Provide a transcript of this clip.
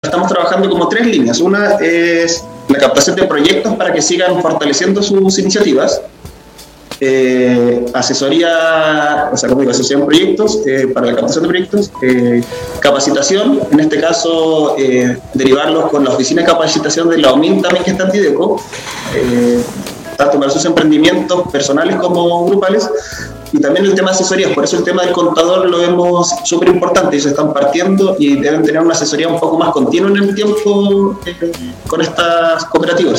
estamos trabajando como 3 líneas. Una es la captación de proyectos para que sigan fortaleciendo sus iniciativas. Asesoría, o sea, como digo, asesoría en proyectos, para la captación de proyectos, capacitación, en este caso derivarlos con la oficina de capacitación de la OMIN también, que está en Tideco, tanto para sus emprendimientos personales como grupales, y también el tema de asesorías. Por eso el tema del contador lo vemos súper importante. Ellos están partiendo y deben tener una asesoría un poco más continua en el tiempo con estas cooperativas.